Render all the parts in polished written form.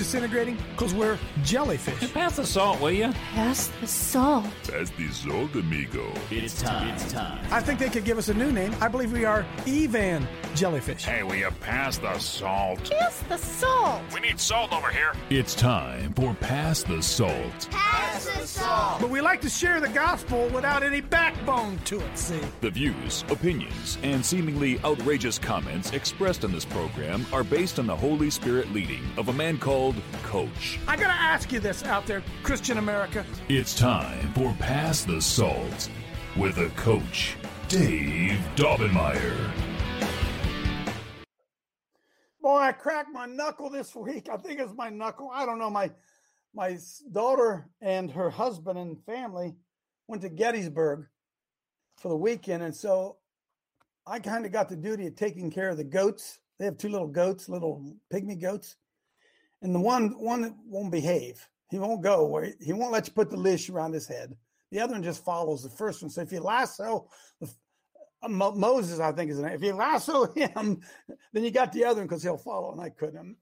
disintegrating? Because we're jellyfish. Pass the salt, will you? Pass the salt. Pass the salt, amigo. It's time. I think they could give us a new name. I believe we are Evan jellyfish. Hey, will you pass the salt? Pass the salt. We need salt over here. It's time for Pass the Salt. Pass the salt. But we like to share the gospel without any backbone to it, see? The views, opinions, and seemingly outrageous comments expressed on this program are based on the Holy Spirit leading of a man called Coach. I gotta ask you this out there, Christian America. It's time for Pass the Salt with a Coach, Dave Daubenmire. Boy, I cracked my knuckle this week. I think it's my knuckle. I don't know. My daughter and her husband and family went to Gettysburg for the weekend. And so I kind of got the duty of taking care of the goats. They have two little goats, little pygmy goats. And the one won't behave. He won't go. He won't let you put the leash around his head. The other one just follows the first one. So if you lasso Moses, I think is the name. If you lasso him, then you got the other one because he'll follow. And I couldn't.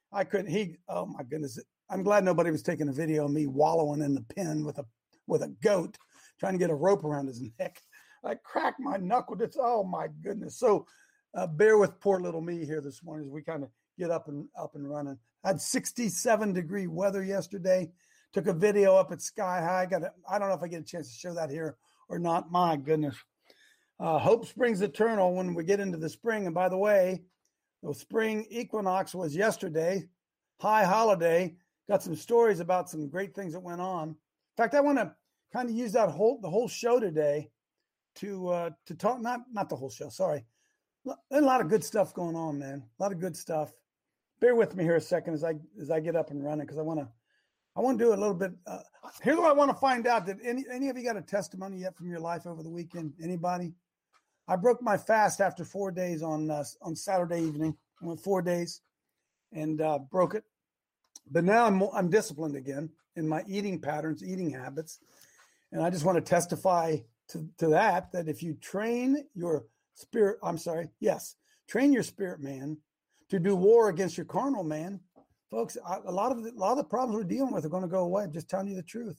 Oh my goodness. I'm glad nobody was taking a video of me wallowing in the pen with a goat, trying to get a rope around his neck. I cracked my knuckle. Oh my goodness. So bear with poor little me here this morning as we kind of get up and running. I had 67-degree weather yesterday. Took a video up at Sky High. I don't know if I get a chance to show that here or not. My goodness. Hope springs eternal when we get into the spring. And by the way, the spring equinox was yesterday, high holiday. Got some stories about some great things that went on. In fact, I want to kind of use the whole show today to talk. Not the whole show. Sorry, there's a lot of good stuff going on, man. A lot of good stuff. Bear with me here a second as I get up and running because I want to do a little bit. Here's what I want to find out. Did any of you got a testimony yet from your life over the weekend? Anybody? I broke my fast after 4 days on Saturday evening. I went 4 days and broke it. But now I'm disciplined again in my eating patterns, eating habits. And I just want to testify to that if you train your spirit, train your spirit man to do war against your carnal man, folks, a lot of the problems we're dealing with are going to go away. I'm just telling you the truth.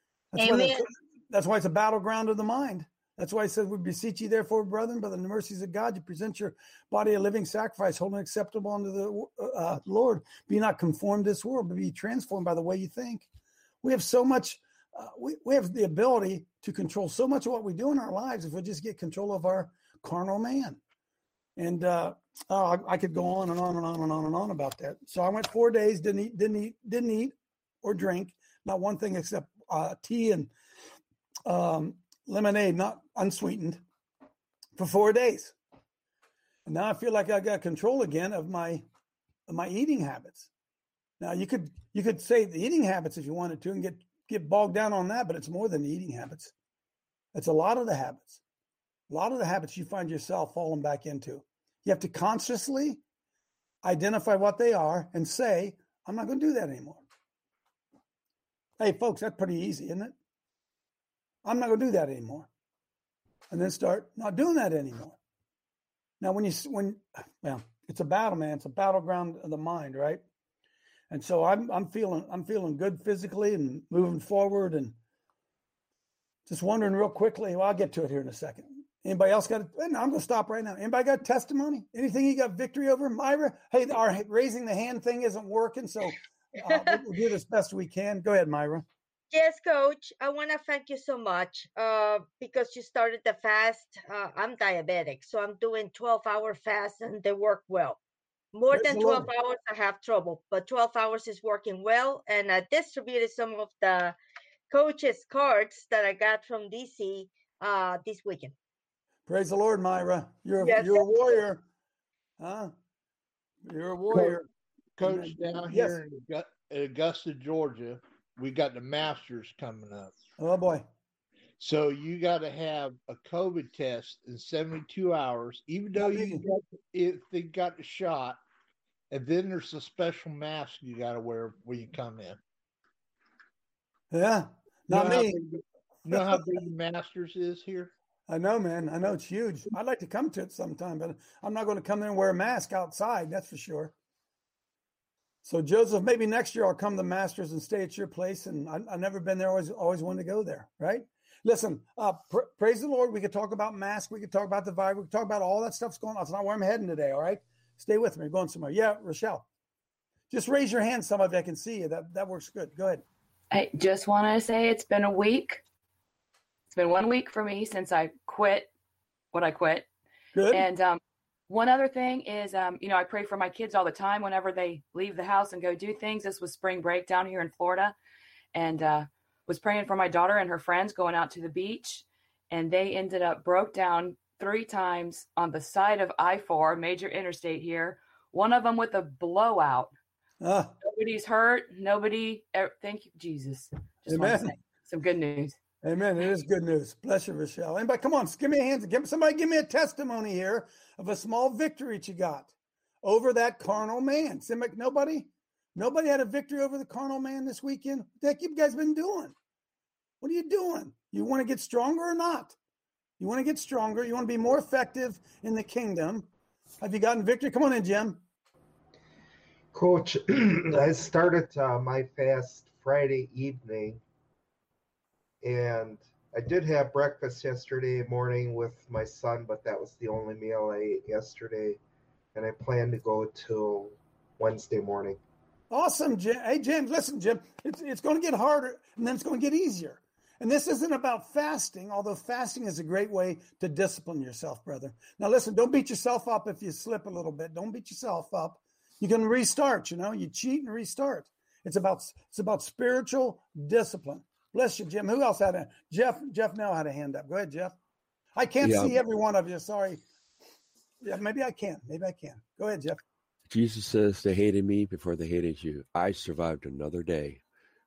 That's why it's a battleground of the mind. That's why it says, we beseech you, therefore, brethren, by the mercies of God, you present your body a living sacrifice, holy and acceptable unto the Lord. Be not conformed to this world, but be transformed by the way you think. We have so much, we have the ability to control so much of what we do in our lives if we just get control of our carnal man. And I could go on and on and on and on and on about that. So I went 4 days, didn't eat or drink, not one thing except tea and lemonade, not unsweetened, for 4 days. And now I feel like I got control again of my eating habits. Now you could say the eating habits if you wanted to and get bogged down on that, but it's more than the eating habits. It's a lot of the habits. A lot of the habits you find yourself falling back into. You have to consciously identify what they are and say, I'm not going to do that anymore. Hey, folks, that's pretty easy, isn't it? I'm not going to do that anymore. And then start not doing that anymore. Now, it's a battle, man. It's a battleground of the mind, right? And so I'm feeling good physically and moving forward and just wondering real quickly. Well, I'll get to it here in a second. Anybody else got it? I'm going to stop right now. Anybody got testimony? Anything you got victory over? Myra? Hey, our raising the hand thing isn't working, so we'll do this best we can. Go ahead, Myra. Yes, Coach. I want to thank you so much because you started the fast. I'm diabetic, so I'm doing 12-hour fasts, and they work well. More than 12 hours, I have trouble, but 12 hours is working well. And I distributed some of the coaches' cards that I got from DC this weekend. Praise the Lord, Myra. You're a warrior. Huh? You're a warrior. Coach, down here in Augusta, Georgia, we got the Masters coming up. Oh, boy. So you got to have a COVID test in 72 hours, even though they got the shot. And then there's a special mask you got to wear when you come in. Yeah. Not me. You know how big the Masters is here? I know, man. I know it's huge. I'd like to come to it sometime, but I'm not going to come in and wear a mask outside. That's for sure. So Joseph, maybe next year I'll come to Masters and stay at your place. And I've never been there. Always wanted to go there. Right. Listen, praise the Lord. We could talk about mask. We could talk about the virus. We could talk about all that stuff's going on. It's not where I'm heading today. All right. Stay with me. You're going somewhere. Yeah. Rochelle, just raise your hand. Some of you, I can see you. That works good. Go ahead. I just want to say it's been a week. It's been 1 week for me since I quit what I quit. Good. And one other thing is, I pray for my kids all the time whenever they leave the house and go do things. This was spring break down here in Florida, and was praying for my daughter and her friends going out to the beach, and they ended up broke down 3 times on the side of I-4, major interstate here. One of them with a blowout. Nobody's hurt. Nobody. Thank you, Jesus. Just want to say some good news. Amen. It is good news. Bless you, Rochelle. Anybody, come on, give me a hand. Somebody give me a testimony here of a small victory that you got over that carnal man. Nobody had a victory over the carnal man this weekend. What the heck you guys been doing? What are you doing? You want to get stronger or not? You want to get stronger. You want to be more effective in the kingdom. Have you gotten victory? Come on in, Jim. Coach, I started my fast Friday evening, and I did have breakfast yesterday morning with my son, but that was the only meal I ate yesterday, and I plan to go till Wednesday morning. Awesome, Jim. Hey, Jim, listen, Jim, it's going to get harder, and then it's going to get easier. And this isn't about fasting, although fasting is a great way to discipline yourself, brother. Now, listen, don't beat yourself up if you slip a little bit. Don't beat yourself up. You can restart, you cheat and restart. It's about spiritual discipline. Bless you, Jim. Who else had a Jeff now had a hand up. Go ahead, Jeff. I can't see every one of you. Sorry. Yeah, maybe I can. Go ahead, Jeff. Jesus says they hated me before they hated you. I survived another day.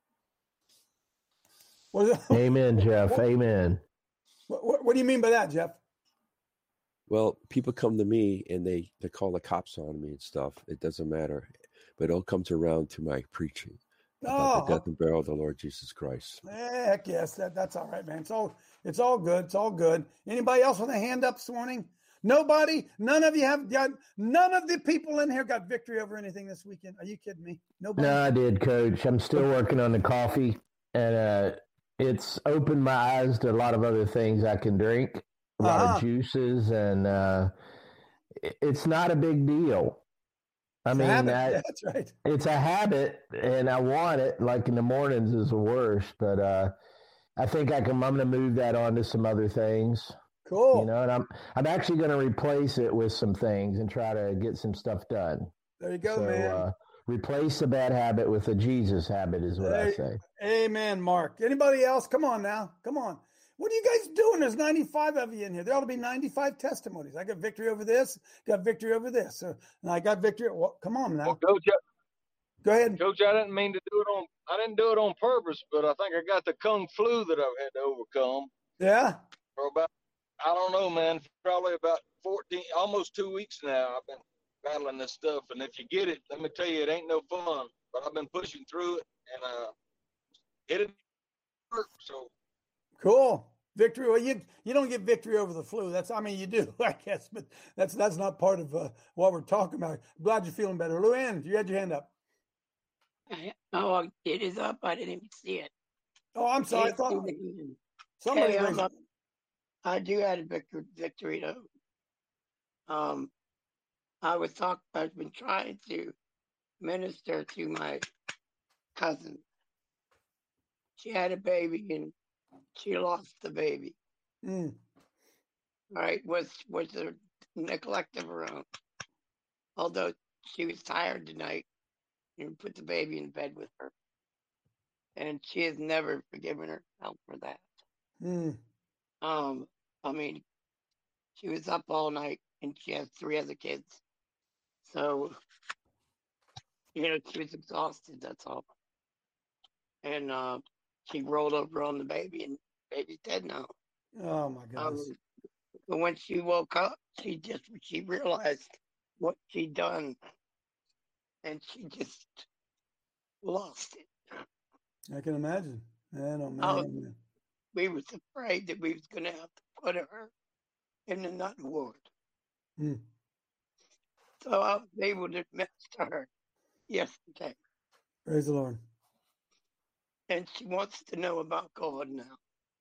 Amen, Jeff. Amen. What do you mean by that, Jeff? Well, people come to me and they call the cops on me and stuff. It doesn't matter. But it all comes around to my preaching about the death and burial of the Lord Jesus Christ. Heck yes, that's all right, man. It's all good. It's all good. Anybody else with a hand up this morning? Nobody? None of you have got, none of the people in here got victory over anything this weekend. Are you kidding me? Nobody? No, I did, Coach. I'm still working on the coffee, and it's opened my eyes to a lot of other things I can drink, a lot of juices, and it's not a big deal. That's right. It's a habit, and I want it. Like in the mornings is the worst, but I think I'm going to move that on to some other things. Cool. And I'm actually going to replace it with some things and try to get some stuff done. There you go, man. Replace the bad habit with a Jesus habit is what I say. Amen, Mark. Anybody else? Come on now. Come on. What are you guys doing? There's 95 of you in here. There ought to be 95 testimonies. I got victory over this, got victory over this. And I got victory. Well, come on now. Well, Coach, go ahead. Coach, I didn't mean to do it on purpose, but I think I got the kung flu that I've had to overcome. Yeah. For about, I don't know, man, probably about 14, almost 2 weeks now. I've been battling this stuff. And if you get it, let me tell you, it ain't no fun. But I've been pushing through it, and it hurt. So cool. Victory. Well, you don't get victory over the flu. You do, I guess, but that's not part of what we're talking about. Glad you're feeling better. Luann, you had your hand up. Oh, it is up. I didn't even see it. Oh, I'm sorry. I thought somebody raised it. I do have a victory though. I've been trying to minister to my cousin. She had a baby and she lost the baby. Right, was a neglect of her own. Although she was tired tonight, and put the baby in bed with her, and she has never forgiven herself for that. She was up all night, and she has 3 other kids. So, she was exhausted. That's all. And she rolled over on the baby, and the baby's dead now. Oh my gosh! But when she woke up, she realized what she'd done, and she just lost it. I can imagine. We was afraid that we was going to have to put her in the nut ward. So I was able to minister her yesterday. Praise the Lord. And she wants to know about God now.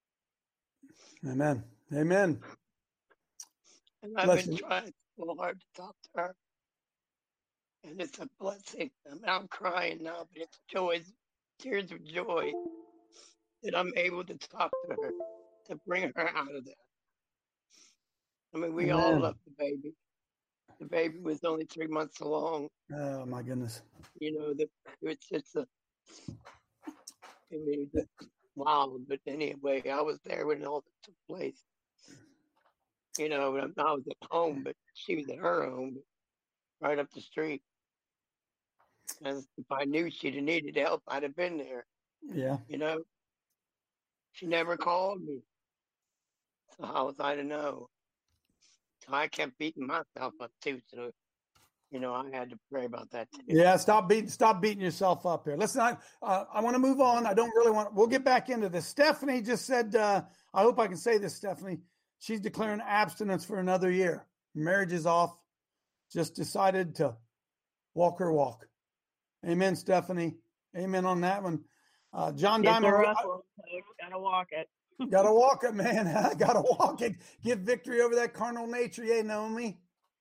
Amen. Amen. And I've been trying so hard to talk to her. And it's a blessing. I mean, I'm crying now, but it's joy, tears of joy that I'm able to talk to her, to bring her out of that. I mean, we all love the baby. The baby was only 3 months along. Oh, my goodness. You know, it's wild. But anyway, I was there when all that took place. You know, I was at home, but she was at her home, right up the street. And if I knew she'd have needed help, I'd have been there. Yeah. You know, she never called me. So how was I to know? So I kept beating myself up too. So, you know, I had to pray about that too. Yeah, stop beating yourself up here. Let's not. I want to move on. I don't really want. We'll get back into this. Stephanie just said. I hope I can say this, Stephanie. She's declaring abstinence for another year. Marriage is off. Just decided to walk her walk. Amen, Stephanie. Amen on that one. John Diamond. Gotta walk it. Gotta walk it, man. Gotta walk it. Get victory over that carnal nature. Yeah, Naomi.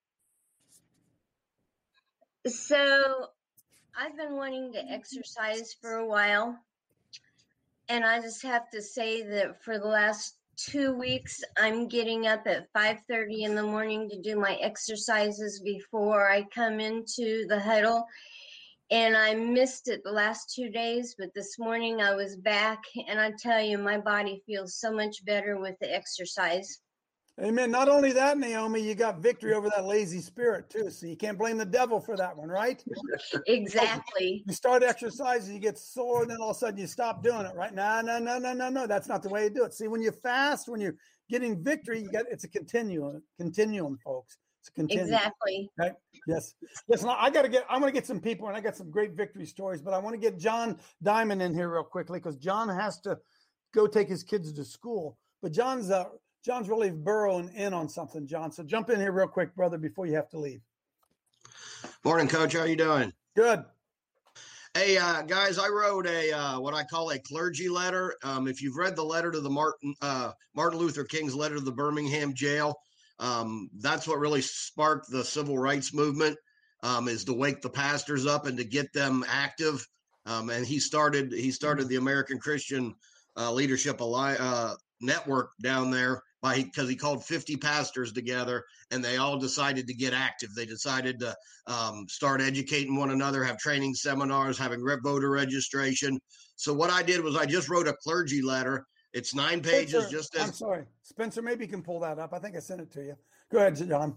So I've been wanting to exercise for a while. And I just have to say that for the last 2 weeks, I'm getting up at 5:30 in the morning to do my exercises before I come into the huddle. And I missed it the last 2 days, but this morning I was back, and I tell you, my body feels so much better with the exercise. Amen. Not only that, Naomi, you got victory over that lazy spirit too. So you can't blame the devil for that one, right? Exactly. You start exercising, you get sore, and then all of a sudden you stop doing it, right? No. That's not the way to do it. See, when you fast, when you're getting victory, it's a continuum, folks. It's a continuum. Exactly. Right? Yes. Listen, I'm going to get some people, and I got some great victory stories, but I want to get John Diamond in here real quickly because John has to go take his kids to school. But John's really burrowing in on something, John. So jump in here real quick, brother, before you have to leave. Morning, Coach. How you doing? Good. Hey, guys, I wrote what I call a clergy letter. If you've read the letter to the Martin Luther King's letter to the Birmingham jail, that's what really sparked the civil rights movement, is to wake the pastors up and to get them active. And he started the American Christian Leadership Network down there because he called 50 pastors together, and they all decided to get active. They decided to start educating one another, have training seminars, having voter registration. So what I did was I just wrote a clergy letter. It's 9 pages. Spencer, I'm sorry, Spencer. Maybe you can pull that up. I think I sent it to you. Go ahead, John.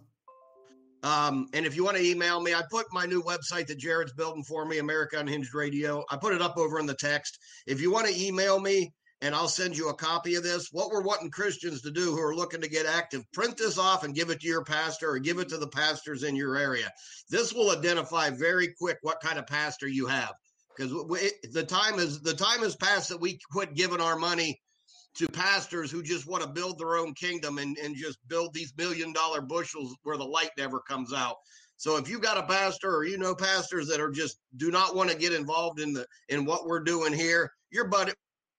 And if you want to email me, I put my new website that Jared's building for me, America Unhinged Radio. I put it up over in the text. If you want to email me, and I'll send you a copy of this. What we're wanting Christians to do who are looking to get active, print this off and give it to your pastor or give it to the pastors in your area. This will identify very quick what kind of pastor you have, because the time has passed that we quit giving our money to pastors who just want to build their own kingdom and just build these $1 million bushels where the light never comes out. So if you got a pastor or pastors that are just do not want to get involved in what we're doing here, your budget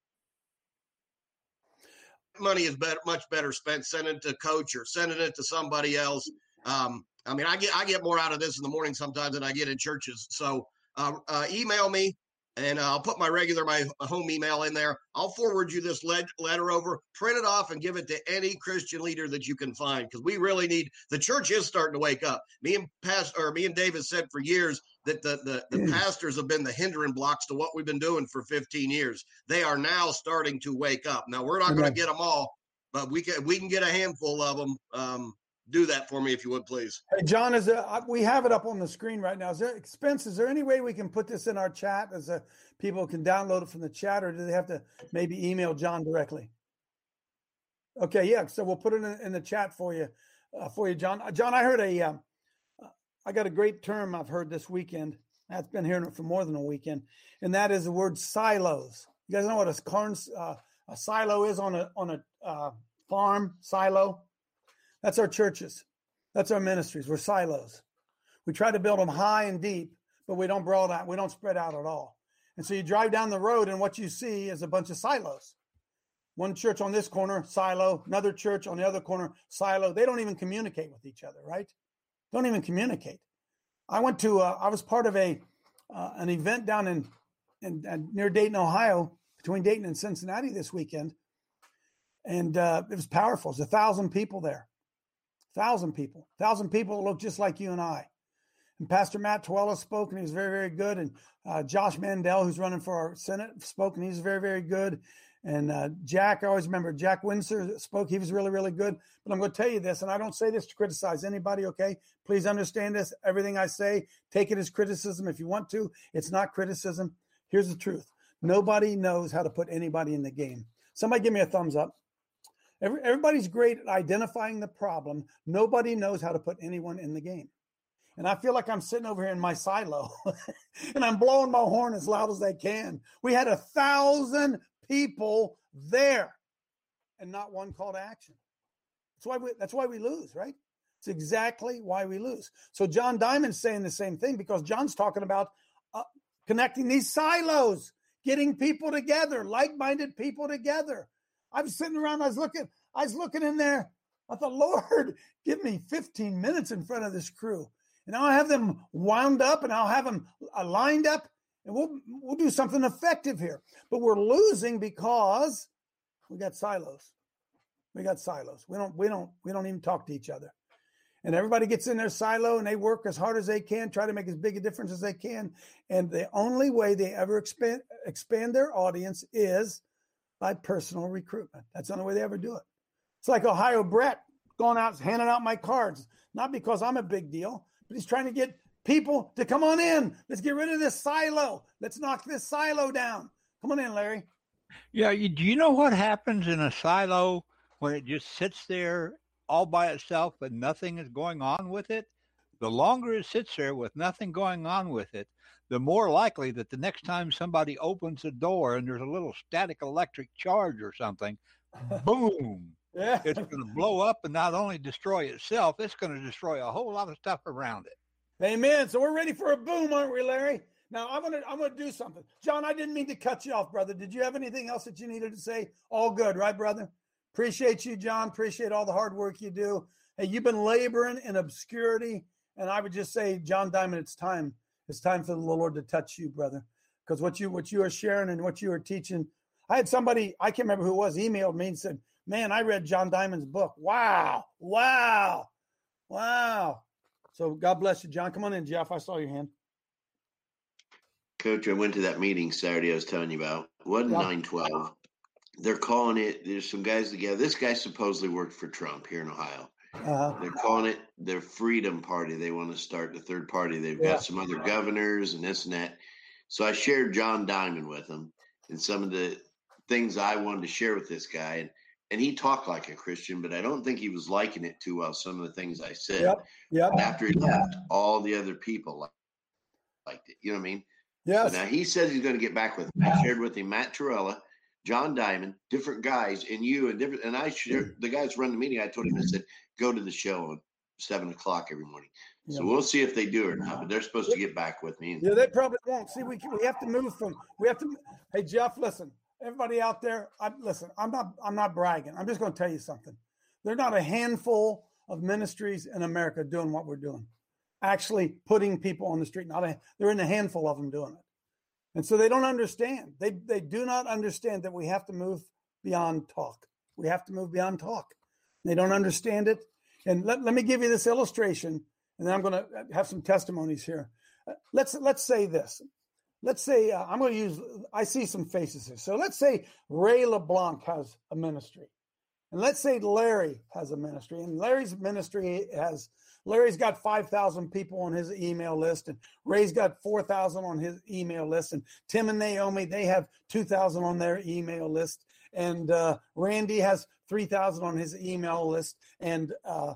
money is much better spent sending it to Coach or sending it to somebody else. I mean, I get more out of this in the morning sometimes than I get in churches. So email me, and I'll put my home email in there. I'll forward you this letter over, print it off, and give it to any Christian leader that you can find, because we really need. The church is starting to wake up. Me and David said for years that the pastors have been the hindering blocks to what we've been doing for 15 years. They are now starting to wake up. Now, we're not going to get them all, but we can get a handful of them. Do that for me if you would, please. Hey, John, we have it up on the screen right now. Spence, is there any way we can put this in our chat as people can download it from the chat, or do they have to maybe email John directly? Okay, yeah. So we'll put it in the chat for you, John. John, I heard I got a great term I've heard this weekend. I've been hearing it for more than a weekend, and that is the word silos. You guys know what a silo is on a farm? Silo. That's our churches. That's our ministries. We're silos. We try to build them high and deep, but we don't brawl out. We don't spread out at all. And so you drive down the road and what you see is a bunch of silos. One church on this corner, silo, another church on the other corner, silo. They don't even communicate with each other, right? Don't even communicate. I was part of an event down in near Dayton, Ohio, between Dayton and Cincinnati this weekend. And it was powerful. There's 1,000 people there. 1,000 people. 1,000 people that look just like you and I. And Pastor Matt Tuella spoke, and he was very, very good. And Josh Mandel, who's running for our Senate, spoke, and he's very, very good. And Jack, I always remember Jack Windsor spoke. He was really, really good. But I'm going to tell you this, and I don't say this to criticize anybody, okay? Please understand this. Everything I say, take it as criticism if you want to. It's not criticism. Here's the truth. Nobody knows how to put anybody in the game. Somebody give me a thumbs up. Everybody's great at identifying the problem. Nobody knows how to put anyone in the game. And I feel like I'm sitting over here in my silo and I'm blowing my horn as loud as I can. We had 1,000 people there and not one call to action. That's why we lose, right? It's exactly why we lose. So John Diamond's saying the same thing because John's talking about connecting these silos, getting people together, like-minded people together. I was sitting around, I was looking in there. I thought, Lord, give me 15 minutes in front of this crew. And I'll have them wound up and I'll have them lined up and we'll do something effective here. But we're losing because we got silos. We got silos. We don't even talk to each other. And everybody gets in their silo and they work as hard as they can, try to make as big a difference as they can. And the only way they ever expand their audience is by personal recruitment. That's the only way they ever do it. It's like Ohio Brett going out, handing out my cards, not because I'm a big deal, but he's trying to get people to come on in. Let's get rid of this silo. Let's knock this silo down. Come on in, Larry. Yeah. Do you know what happens in a silo when it just sits there all by itself and nothing is going on with it? The longer it sits there with nothing going on with it, the more likely that the next time somebody opens the door and there's a little static electric charge or something, boom, yeah, it's going to blow up and not only destroy itself, it's going to destroy a whole lot of stuff around it. Amen. So we're ready for a boom, aren't we, Larry? Now I'm gonna do something. John, I didn't mean to cut you off, brother. Did you have anything else that you needed to say? All good, right, brother? Appreciate you, John. Appreciate all the hard work you do. Hey, you've been laboring in obscurity, and I would just say, John Diamond, it's time. It's time for the Lord to touch you, brother, because what you are sharing and what you are teaching. I had somebody, I can't remember who it was, emailed me and said, man, I read John Diamond's book. Wow. So God bless you, John. Come on in, Jeff. I saw your hand. Coach, I went to that meeting Saturday I was telling you about. It wasn't 912. They're calling it, there's some guys together. This guy supposedly worked for Trump here in Ohio. They're calling it their Freedom Party. They want to start the third party. They've got some other governors and this and that. So I shared John Diamond with them and some of the things I wanted to share with this guy. And he talked like a Christian, but I don't think he was liking it too well, some of the things I said. After he left, all the other people liked it. You know what I mean? Yes. So now he says he's going to get back with me. I shared with him Matt Torella, John Diamond, different guys, and you, and I shared the guys running the meeting. I told him, I said, go to the show at 7:00 every morning. So we'll see if they do or not, but they're supposed to get back with me. Yeah, they probably won't. See, we have to move from, hey, Jeff, listen, everybody out there, I'm not bragging. I'm just going to tell you something. There's not a handful of ministries in America doing what we're doing, actually putting people on the street. They're in a handful of them doing it. And so they don't understand. They do not understand that we have to move beyond talk. We have to move beyond talk. They don't understand it. And let me give you this illustration, and then I'm going to have some testimonies here. Let's say this. Let's say I see some faces here. So let's say Ray LeBlanc has a ministry. And let's say Larry has a ministry. And Larry's ministry Larry's got 5,000 people on his email list, and Ray's got 4,000 on his email list, and Tim and Naomi, they have 2,000 on their email list, and Randy has 3,000 on his email list, and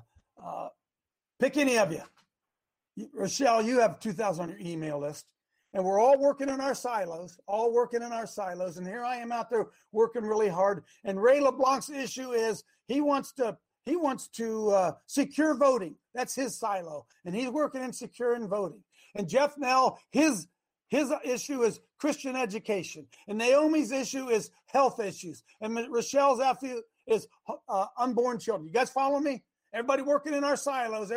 pick any of you. Rochelle, you have 2,000 on your email list, and we're all working in our silos, and here I am out there working really hard, and Ray LeBlanc's issue is he wants to secure voting. That's his silo. And he's working in securing voting. And Jeff Nell, his issue is Christian education. And Naomi's issue is health issues. And Rochelle's issue is unborn children. You guys follow me? Everybody working in our silos.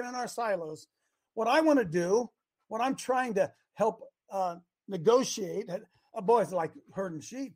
What I want to do, what I'm trying to help negotiate, boys like herding sheep.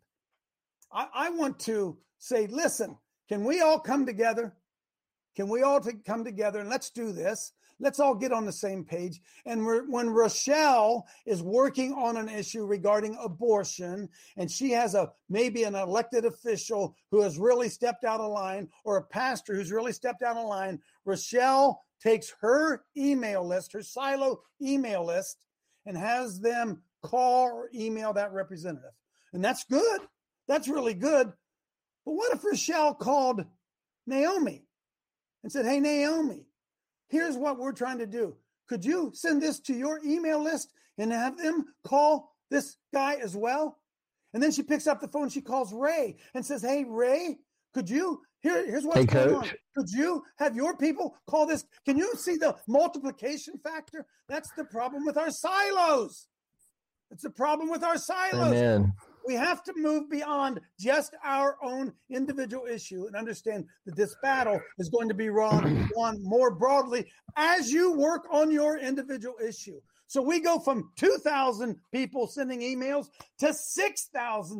I want to say, listen, can we all come together? Can we all come together and let's do this? Let's all get on the same page. And when Rochelle is working on an issue regarding abortion, and she has maybe an elected official who has really stepped out of line, or a pastor who's really stepped out of line, Rochelle takes her email list, her silo email list, and has them call or email that representative. And that's good. That's really good. But what if Rochelle called Naomi and said, hey, Naomi, here's what we're trying to do. Could you send this to your email list and have them call this guy as well? And then she picks up the phone, she calls Ray and says, hey, Ray, could you, here's what's going on. Could you have your people call this? Can you see the multiplication factor? That's the problem with our silos. It's a problem with our silos. Amen. We have to move beyond just our own individual issue and understand that this battle is going to be won more broadly as you work on your individual issue. So we go from 2,000 people sending emails to 6,000,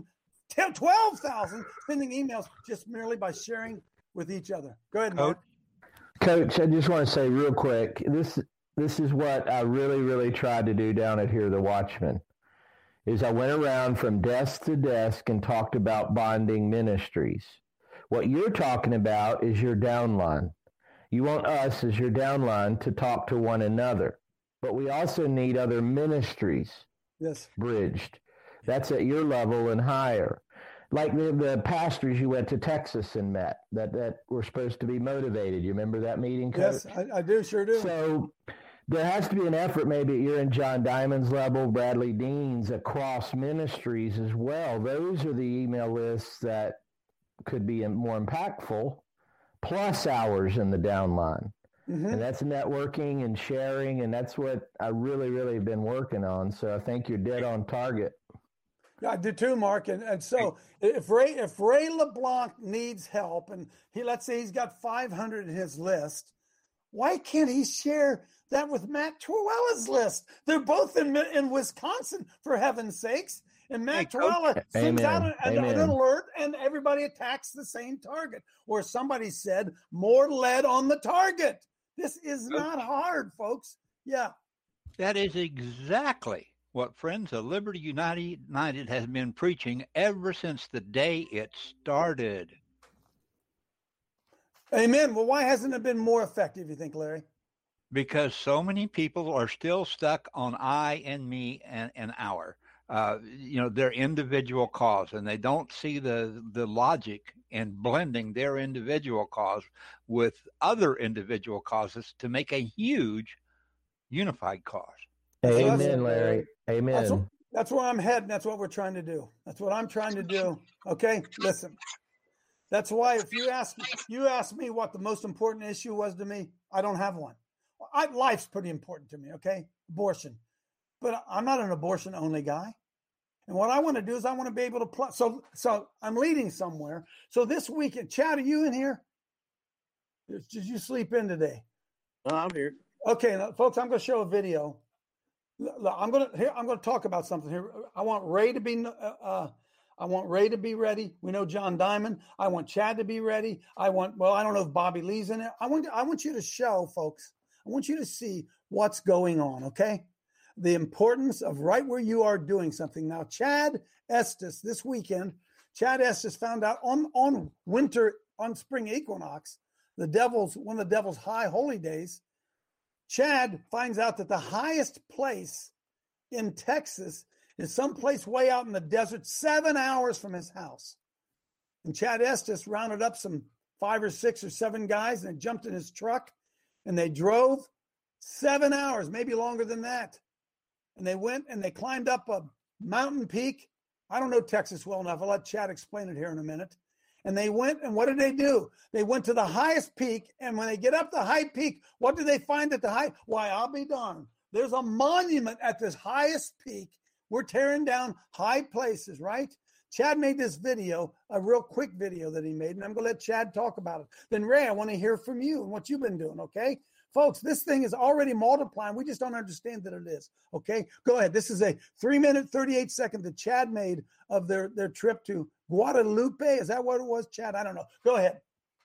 12,000 sending emails just merely by sharing with each other. Go ahead, Mark. Coach, I just want to say real quick, this is what I really, really tried to do down at Here the Watchman. Is I went around from desk to desk and talked about bonding ministries. What you're talking about is your downline. You want us as your downline to talk to one another. But we also need other ministries bridged. That's at your level and higher. Like the pastors you went to Texas and met that were supposed to be motivated. You remember that meeting, Coach? Yes, I do, sure do. So there has to be an effort, maybe you're in John Diamond's level, Bradley Dean's, across ministries as well. Those are the email lists that could be more impactful, plus ours in the downline. Mm-hmm. And that's networking and sharing, and that's what I really, really have been working on. So I think you're dead on target. Yeah, I do too, Mark. And so if Ray LeBlanc needs help, and let's say he's got 500 in his list, why can't he share that with Matt Torwella's list? They're both in Wisconsin, for heaven's sakes. And Matt Torwella sends out an alert, and everybody attacks the same target. Or somebody said, more lead on the target. This is not hard, folks. Yeah. That is exactly what Friends of Liberty United has been preaching ever since the day it started. Amen. Well, why hasn't it been more effective, you think, Larry? Because so many people are still stuck on I and me and our, their individual cause, and they don't see the logic in blending their individual cause with other individual causes to make a huge unified cause. Amen, Larry. Amen. That's where I'm heading. That's what we're trying to do. That's what I'm trying to do. Okay, listen. That's why if you ask me what the most important issue was to me, I don't have one. Life's pretty important to me, okay? Abortion. But I'm not an abortion-only guy. And what I want to do is I want to be able to plug. So I'm leading somewhere. So this weekend, Chad, are you in here? Did you sleep in today? No, I'm here. Okay, now, folks, I'm going to show a video. I'm going to talk about something here. I want Ray to be ready. We know John Diamond. I want Chad to be ready. I don't know if Bobby Lee's in it. I want you to show, folks. I want you to see what's going on, okay? The importance of right where you are doing something. Now, Chad Estes, this weekend, Chad Estes found out on spring equinox, one of the devil's high holy days, Chad finds out that the highest place in Texas is someplace way out in the desert, 7 hours from his house. And Chad Estes rounded up some 5 or 6 or 7 guys, and they jumped in his truck, and they drove 7 hours, maybe longer than that. And they went and they climbed up a mountain peak. I don't know Texas well enough. I'll let Chad explain it here in a minute. And they went, and what did they do? They went to the highest peak, and when they get up the high peak, what do they find at the high? Why, I'll be darned. There's a monument at this highest peak. We're tearing down high places, right? Chad made this video, a real quick video that he made, and I'm going to let Chad talk about it. Then, Ray, I want to hear from you and what you've been doing, okay? Folks, this thing is already multiplying. We just don't understand that it is, okay? Go ahead. This is a 3-minute, 38-second that Chad made of their trip to Guadalupe. Is that what it was, Chad? I don't know. Go ahead.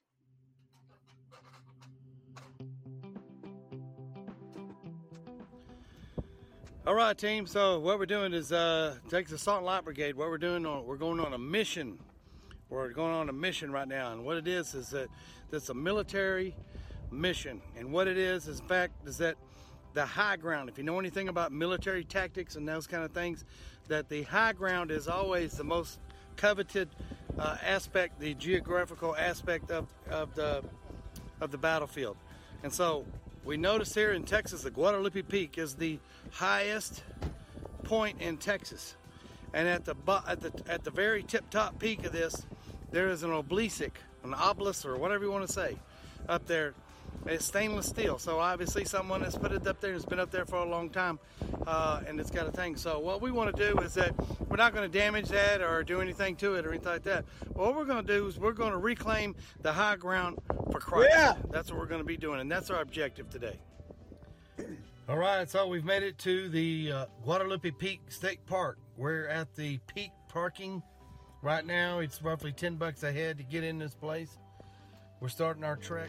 All right, team. So what we're doing is Texas Assault and Light Brigade. What we're doing, we're going on a mission. We're going on a mission right now, and what it is that it's a military mission. And what it is in fact, is that the high ground. If you know anything about military tactics and those kind of things, that the high ground is always the most coveted aspect, the geographical aspect of the battlefield. And so we notice here in Texas, the Guadalupe Peak is the highest point in Texas, and at the very tip-top peak of this, there is an obelisk, or whatever you want to say, up there. It's stainless steel, so obviously someone has put it up there and it's been up there for a long time, and it's got a thing. So what we want to do is that we're not going to damage that or do anything to it or anything like that. What we're going to do is we're going to reclaim the high ground for Christ. Yeah. That's what we're going to be doing, and that's our objective today. All right, so we've made it to the Guadalupe Peak State Park. We're at the peak parking right now. It's roughly $10 a head to get in this place. We're starting our trek.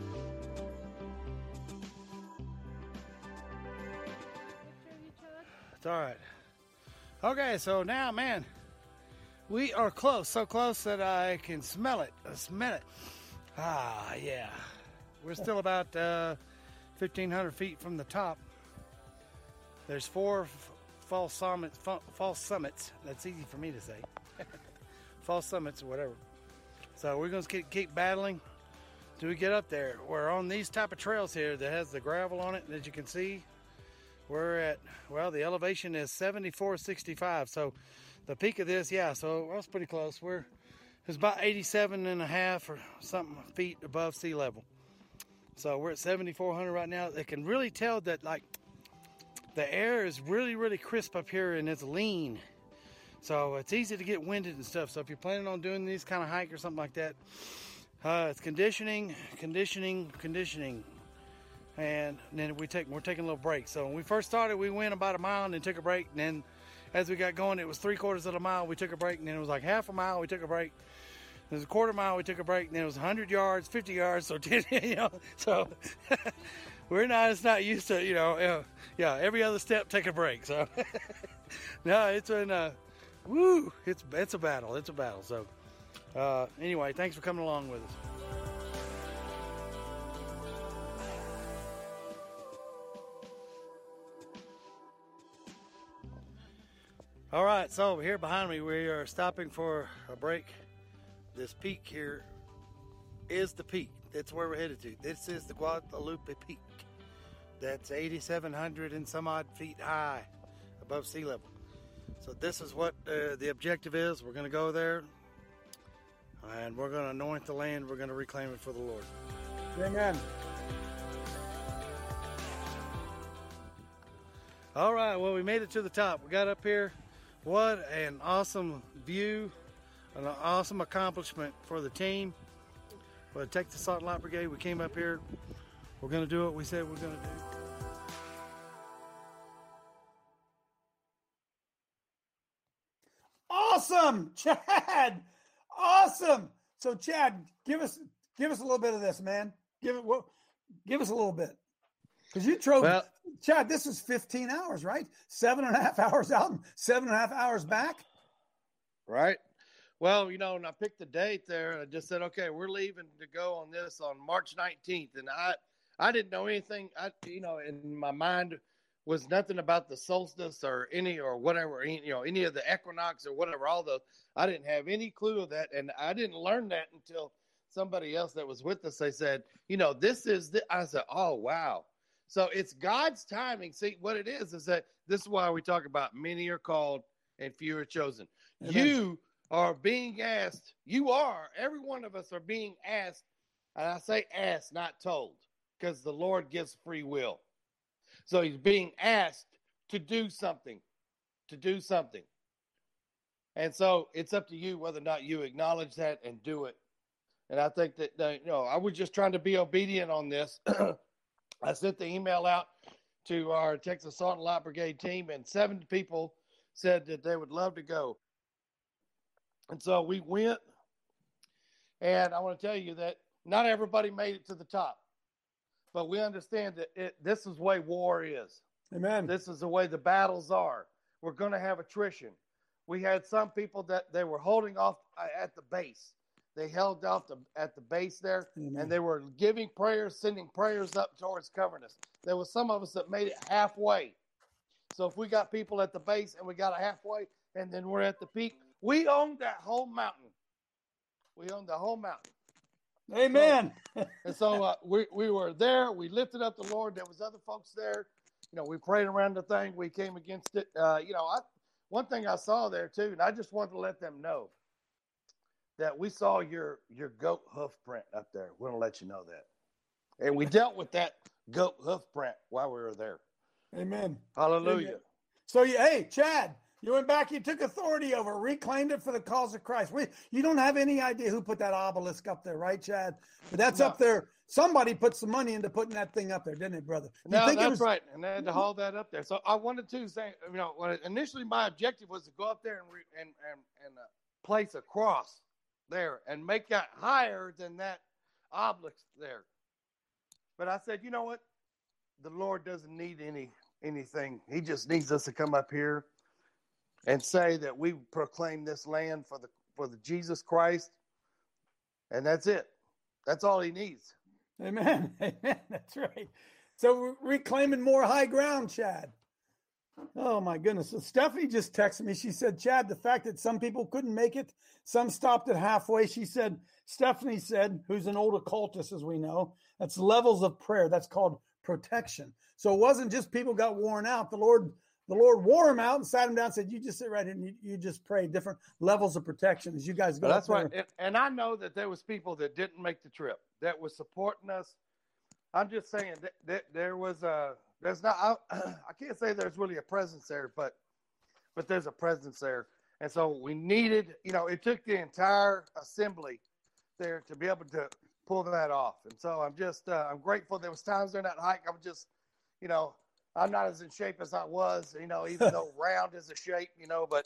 It's all right. Okay, so now, man, we are close. So close that I can smell it. Smell it. Ah, yeah. We're still about 1,500 feet from the top. There's 4 false summits. That's easy for me to say. False summits or whatever. So we're going to keep battling till we get up there. We're on these type of trails here that has the gravel on it, and as you can see, we're at, well, the elevation is 7465. So the peak of this, yeah, so that's pretty close. It's about 87.5 or something feet above sea level. So we're at 7,400 right now. They can really tell that, like, the air is really, really crisp up here, and it's lean. So it's easy to get winded and stuff. So if you're planning on doing this kind of hike or something like that, it's conditioning. And then we're taking a little break. So when we first started, we went about a mile and then took a break. And then as we got going, it was 3/4 of a mile. We took a break, and then it was like half a mile. We took a break. It was a quarter mile. We took a break, and then it was 100 yards, 50 yards. So 10, so it's not used to, every other step take a break. So no, it's been it's a battle. It's a battle. So anyway, thanks for coming along with us. All right, so here behind me, we are stopping for a break. This peak here is the peak. That's where we're headed to. This is the Guadalupe Peak. That's 8,700 and some odd feet high above sea level. So this is what the objective is. We're going to go there, and we're going to anoint the land. We're going to reclaim it for the Lord. Amen. All right, well, we made it to the top. We got up here. What an awesome view, an awesome accomplishment for the team, for the Texas Assault and Light Brigade. We came up here. We're going to do what we said we're going to do. Awesome, Chad. Awesome. So, Chad, give us a little bit of this, man. Give us a little bit. Because you drove, Chad, this is 15 hours, right? 7.5 hours out and 7.5 hours back. Right. Well, and I picked the date there, and I just said, okay, we're leaving to go on this on March 19th. And I didn't know anything, in my mind was nothing about the solstice or any of the equinox or whatever, I didn't have any clue of that. And I didn't learn that until somebody else that was with us, they said, this is I said, oh, wow. So it's God's timing. See, what it is that this is why we talk about many are called and few are chosen. Amen. You are being asked. Every one of us are being asked. And I say asked, not told, because the Lord gives free will. So he's being asked to do something, And so it's up to you whether or not you acknowledge that and do it. And I think that, I was just trying to be obedient on this. I sent the email out to our Texas Salt and Light Brigade team, and 7 people said that they would love to go. And so we went, and I want to tell you that not everybody made it to the top, but we understand that this is the way war is. Amen. This is the way the battles are. We're going to have attrition. We had some people that they were holding off at the base. They held off at the base there, and they were giving prayers, sending prayers up towards covering us. There was some of us that made it halfway. So if we got people at the base and we got a halfway, and then we're at the peak, we own that whole mountain. We own the whole mountain. Amen. So we were there. We lifted up the Lord. There was other folks there. We prayed around the thing. We came against it. One thing I saw there too, and I just wanted to let them know that we saw your goat hoof print up there. We're going to let you know that. And we dealt with that goat hoof print while we were there. Amen. Hallelujah. Amen. So, hey, Chad, you went back, you took authority over, reclaimed it for the cause of Christ. You don't have any idea who put that obelisk up there, right, Chad? But that's up there. Somebody put some money into putting that thing up there, didn't it, brother? No, that's right. And they had to haul that up there. So I wanted to say, initially my objective was to go up there and place a cross there and make that higher than that obelisk there. But I said, you know what? The Lord doesn't need anything. He just needs us to come up here and say that we proclaim this land for the Jesus Christ, and that's it. That's all he needs. Amen. Amen. That's right. So we're reclaiming more high ground, Chad. Oh my goodness. So Stephanie just texted me. She said, Chad, the fact that some people couldn't make it, some stopped at halfway. Stephanie said, who's an old occultist, as we know, that's levels of prayer. That's called protection. So it wasn't just people got worn out. The Lord wore them out and sat them down and said, you just sit right here and you just pray. Different levels of protection as you guys go. That's right. And I know that there was people that didn't make the trip that was supporting us. I'm just saying that there was there's not, I can't say there's really a presence there, but there's a presence there. And so we needed, it took the entire assembly there to be able to pull that off. And so I'm just, I'm grateful. There was times during that hike, I'm just, I'm not as in shape as I was, even though round is a shape, but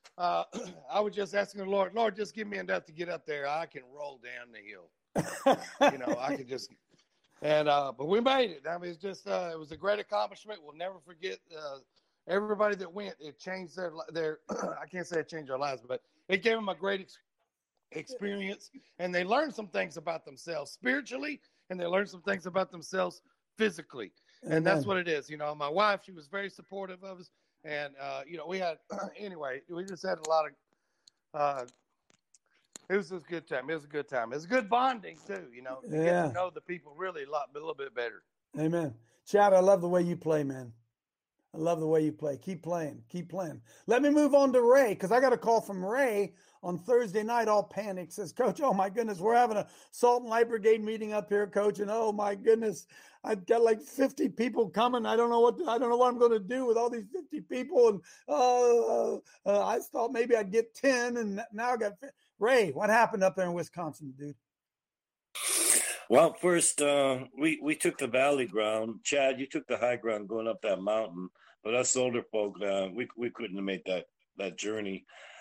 I was just asking the Lord, just give me enough to get up there. I can roll down the hill. I could just, but we made it. I mean, it's just, it was a great accomplishment. We'll never forget everybody that went. It changed their I can't say it changed their lives, but it gave them a great experience, and they learned some things about themselves spiritually, and they learned some things about themselves physically. And that's what it is. My wife, she was very supportive of us. And, we had, anyway, we just had a lot of, it was just a good time. It was a good time. It was good bonding too, to get to know the people really a little bit better. Amen. Chad, I love the way you play, man. I love the way you play. Keep playing. Keep playing. Let me move on to Ray, because I got a call from Ray on Thursday night, all panicked. Says, Coach, oh my goodness, we're having a Salt and Light Brigade meeting up here, Coach, and oh my goodness, I've got like 50 people coming. I don't know what I'm going to do with all these 50 people, and I thought maybe I'd get 10, and now I got 50. Ray, what happened up there in Wisconsin, dude? Well, first, we took the valley ground. Chad, you took the high ground going up that mountain. But us older folk, we couldn't have made that journey.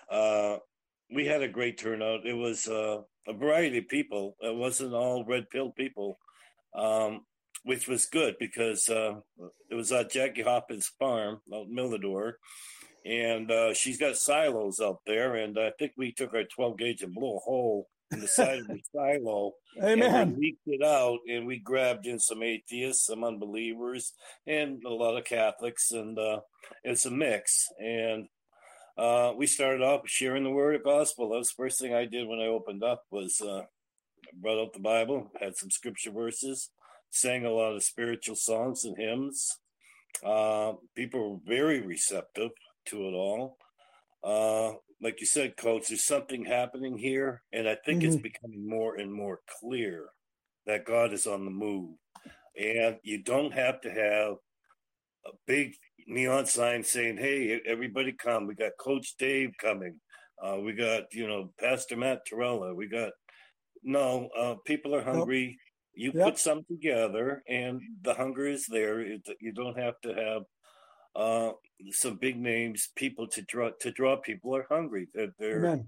We had a great turnout. It was a variety of people. It wasn't all red-pilled people, which was good because it was at Jackie Hoppin's farm out in Millador. And she's got silos out there. And I think we took our 12-gauge and blew a hole in the side of the silo. Amen. And we leaked it out, and we grabbed in some atheists, some unbelievers, and a lot of Catholics, and it's a mix. And we started off sharing the word of gospel. That was the first thing I did when I opened up was brought up the Bible, had some scripture verses, sang a lot of spiritual songs and hymns. People were very receptive to it all. Like you said, Coach, there's something happening here, and I think it's becoming more and more clear that God is on the move. And you don't have to have big neon sign saying, "Hey, everybody come! We got Coach Dave coming. We got Pastor Matt Torella. We got people are hungry. You put something together, and the hunger is there. You don't have to have some big names, people to draw. People are hungry. They're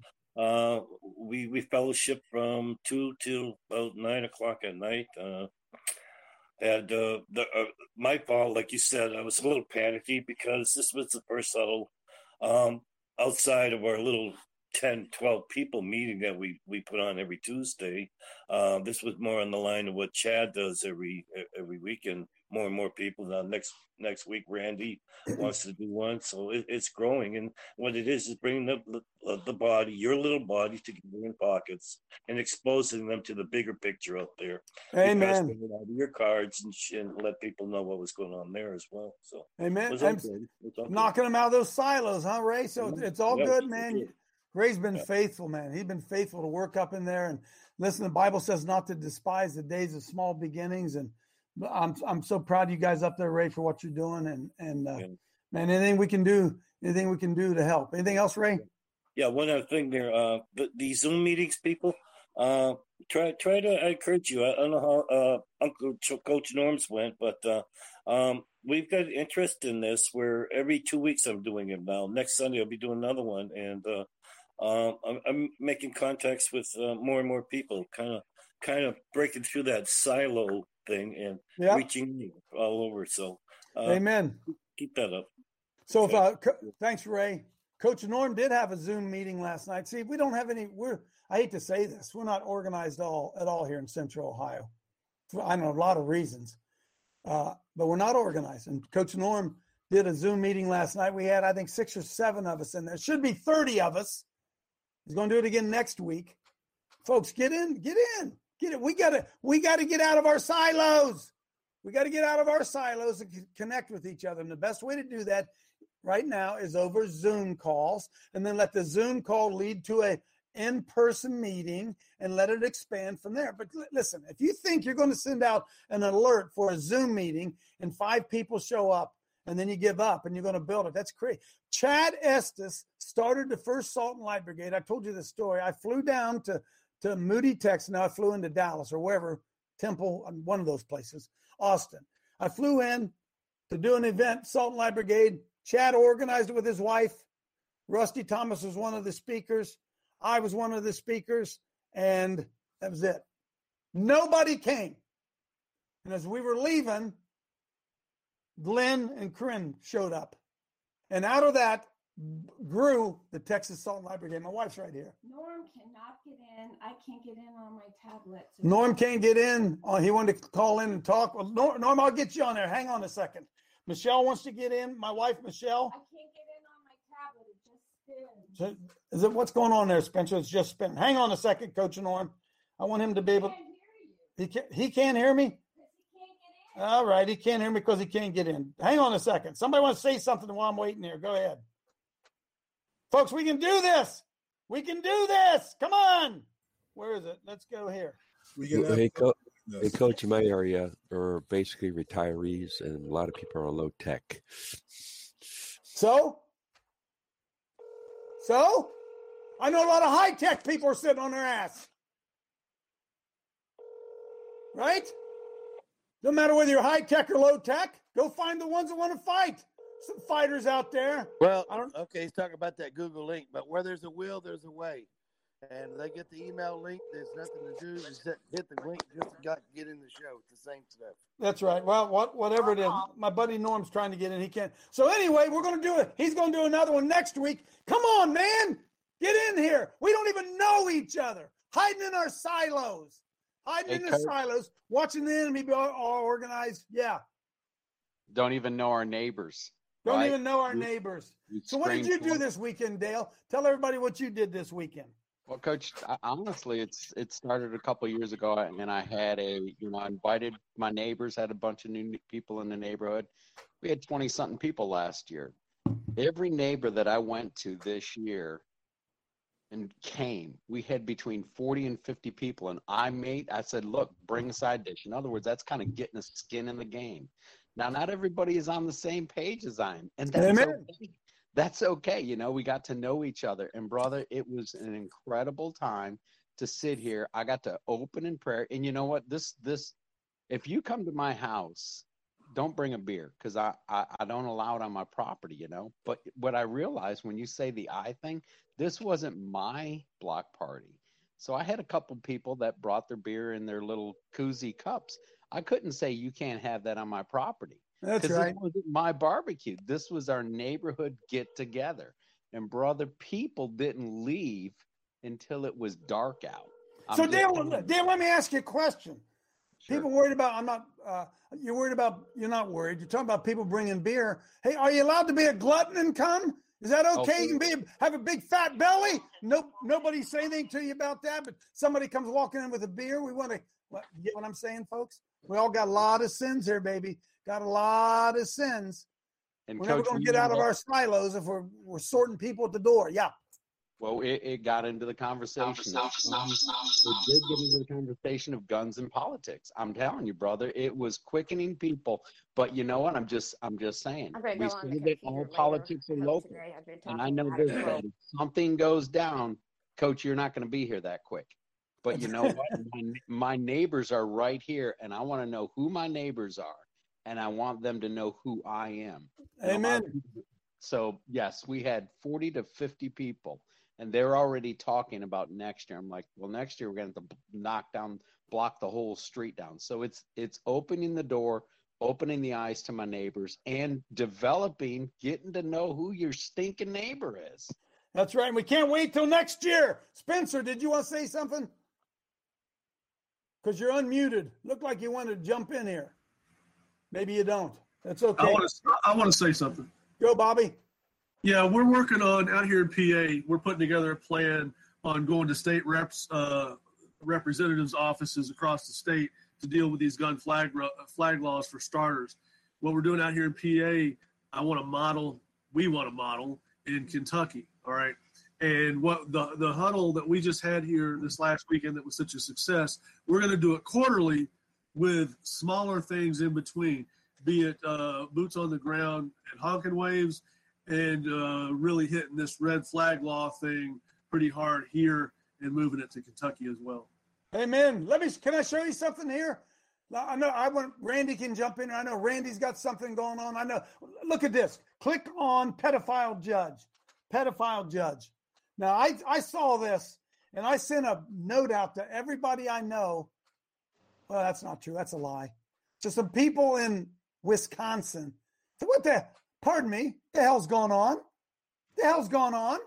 we fellowship from 2 till about 9 o'clock at night. And my fault, like you said, I was a little panicky because this was the first little outside of our little 10, 12 people meeting that we put on every Tuesday. This was more on the line of what Chad does every weekend. More and more people. Now next week, Randy wants to do one, so it's growing. And what it is bringing the body, your little body, together in pockets and exposing them to the bigger picture out there. Amen. Bringing out your cards and let people know what was going on there as well. So amen. Knocking them out of those silos, huh, Ray? So it's all good, man. Ray's been faithful, man. He's been faithful to work up in there. And listen, the Bible says not to despise the days of small beginnings. And I'm so proud of you guys up there, Ray, for what you're doing. And man, anything we can do to help. Anything else, Ray? Yeah, one other thing there. The Zoom meetings, people, try to. I encourage you. I don't know how Uncle Coach Norm's went, but we've got interest in this. Where every 2 weeks I'm doing it now. Next Sunday I'll be doing another one, and I'm making contacts with more and more people, kind of breaking through that silo thing and reaching all over. So, amen. Keep that up. So, thanks, Ray. Coach Norm did have a Zoom meeting last night. See, we don't have any. I hate to say this, we're not organized at all here in Central Ohio. I know a lot of reasons, but we're not organized. And Coach Norm did a Zoom meeting last night. We had, I think, 6 or 7 of us in there. Should be 30 of us. He's going to do it again next week. Folks, get in. We got to get out of our silos. We got to get out of our silos and connect with each other. And the best way to do that right now is over Zoom calls, and then let the Zoom call lead to a in-person meeting and let it expand from there. But listen, if you think you're going to send out an alert for a Zoom meeting and 5 people show up and then you give up and you're going to build it, that's crazy. Chad Estes started the first Salt and Light Brigade. I told you this story. I flew down to Moody, Texas. Now I flew into Dallas or wherever, Temple, one of those places, Austin. I flew in to do an event, Salt and Light Brigade. Chad organized it with his wife. Rusty Thomas was one of the speakers. I was one of the speakers, and that was it. Nobody came. And as we were leaving, Glenn and Corinne showed up. And out of that grew the Texas Salt and Light Brigade. My wife's right here. Norm cannot get in. I can't get in on my tablet. So Norm can't get in. He wanted to call in and talk. Well, Norm, I'll get you on there. Hang on a second. Michelle wants to get in. My wife, Michelle. I can't get in on my tablet. It just spins. Is it what's going on there, Spencer? It's just spinning. Hang on a second, Coach Norm. I want him to be able. He can't hear me. All right, he can't hear me because he can't get in. Hang on a second. Somebody wants to say something while I'm waiting here. Go ahead. Folks, we can do this. We can do this. Come on. Where is it? Let's go here. Hey, Coach, in my area are basically retirees, and a lot of people are low tech. So? I know a lot of high tech people are sitting on their ass. Right? No matter whether you're high tech or low tech, go find the ones that want to fight. Some fighters out there. Well, okay, he's talking about that Google link, but where there's a will, there's a way. And they get the email link. There's nothing to do. Just hit the link. Just get in the show. It's the same stuff. That's right. Well, whatever it is, my buddy Norm's trying to get in. He can't. So anyway, we're going to do it. He's going to do another one next week. Come on, man. Get in here. We don't even know each other. Hiding in our silos. Watching the enemy be all organized. Yeah. Don't even know our neighbors. Don't even know our neighbors. So what did you do this weekend, Dale? Tell everybody what you did this weekend. Well, Coach, honestly, it started a couple of years ago, and I had I invited my neighbors, had a bunch of new people in the neighborhood. We had 20-something people last year. Every neighbor that I went to this year and came, we had between 40 and 50 people, and I said, look, bring a side dish. In other words, that's kind of getting a skin in the game. Now, not everybody is on the same page as I am, and that's okay. That's okay. You know, we got to know each other, and brother, it was an incredible time to sit here. I got to open in prayer, and you know what? This, if you come to my house, don't bring a beer because I don't allow it on my property, you know. But what I realized when you say the I thing, this wasn't my block party. So I had a couple people that brought their beer in their little koozie cups. I couldn't say you can't have that on my property. That's right. This wasn't my barbecue. This was our neighborhood get together. And brother, people didn't leave until it was dark out. So Dan, let me ask you a question. Sure. People worried about, you're not worried. You're talking about people bringing beer. Hey, are you allowed to be a glutton and come? Is that okay? You can have a big fat belly. Nobody say anything to you about that, but somebody comes walking in with a beer. We want to, you get what I'm saying, folks? We all got a lot of sins here, baby. Got a lot of sins. And we're never going to get out of our silos if we're sorting people at the door. Yeah. Well, it got into the conversation. It did get into the conversation of guns and politics. I'm telling you, brother, it was quickening people. But you know what? I'm just saying. We see that all politics are local. And I know this, that if something goes down, Coach, you're not going to be here that quick. But you know what? My neighbors are right here, and I want to know who my neighbors are, and I want them to know who I am. Amen. So, yes, we had 40 to 50 people. And they're already talking about next year. I'm like, well, next year we're going to have to block the whole street down. So it's opening the door, opening the eyes to my neighbors, and getting to know who your stinking neighbor is. That's right. And we can't wait till next year. Spencer, did you want to say something? Because you're unmuted. Looked like you wanted to jump in here. Maybe you don't. That's okay. I want to say something. Go, Bobby. Yeah, we're working on out here in PA. We're putting together a plan on going to state representatives' offices across the state to deal with these gun flag laws for starters. What we're doing out here in PA, we want to model in Kentucky. All right. And what the huddle that we just had here this last weekend that was such a success, we're going to do it quarterly with smaller things in between, be it boots on the ground at honking waves, and really hitting this red flag law thing pretty hard here and moving it to Kentucky as well. Amen. Can I show you something here? Randy can jump in. I know Randy's got something going on. I know. Look at this. Click on pedophile judge. Pedophile judge. Now, I saw this, and I sent a note out to everybody I know. Well, that's not true. That's a lie. To some people in Wisconsin. So pardon me, the hell's going on? The hell's going on?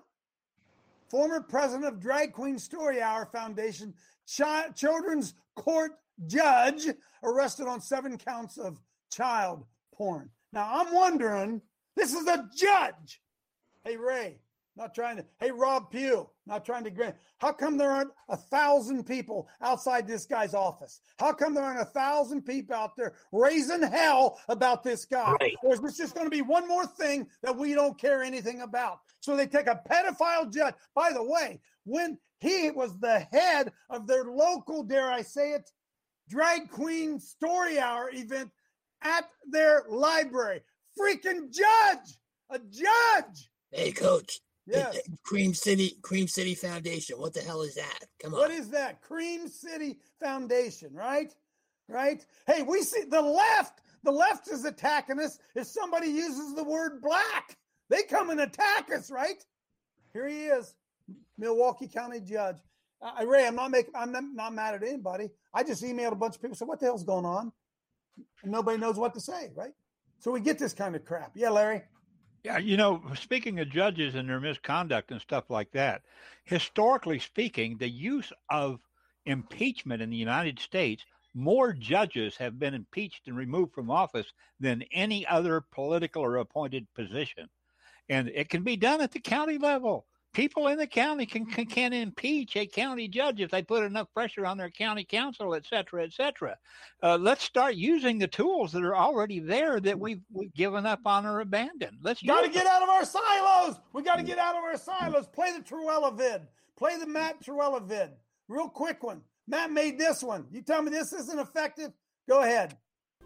Former president of Drag Queen Story Hour Foundation, children's court judge, arrested on 7 counts of child porn. Now, I'm wondering, this is a judge. Hey, Ray, hey, Rob Pugh, not trying to grant. How come there aren't 1,000 people outside this guy's office? How come there aren't 1,000 people out there raising hell about this guy? Right. Or is this just going to be one more thing that we don't care anything about? So they take a pedophile judge. By the way, when he was the head of their local, dare I say it, Drag Queen Story Hour event at their library. Freaking judge! A judge! Hey, Coach. Yes. Cream City Foundation. What the hell is that? Come on. What is that? Cream City Foundation, right? Right? Hey, we see the left. The left is attacking us if somebody uses the word black. They come and attack us, right? Here he is, Milwaukee County Judge. Ray, I'm not mad at anybody. I just emailed a bunch of people. So what the hell's going on? And nobody knows what to say, right? So we get this kind of crap. Yeah, Larry. Yeah, speaking of judges and their misconduct and stuff like that, historically speaking, the use of impeachment in the United States, more judges have been impeached and removed from office than any other political or appointed position. And it can be done at the county level. People in the county can impeach a county judge if they put enough pressure on their county council, et cetera, et cetera. Let's start using the tools that are already there that we've given up on or abandoned. Let's got to get out of our silos. We got to get out of our silos. Play the Truella vid. Play the Matt Truella vid. Real quick one. Matt made this one. You tell me this isn't effective? Go ahead.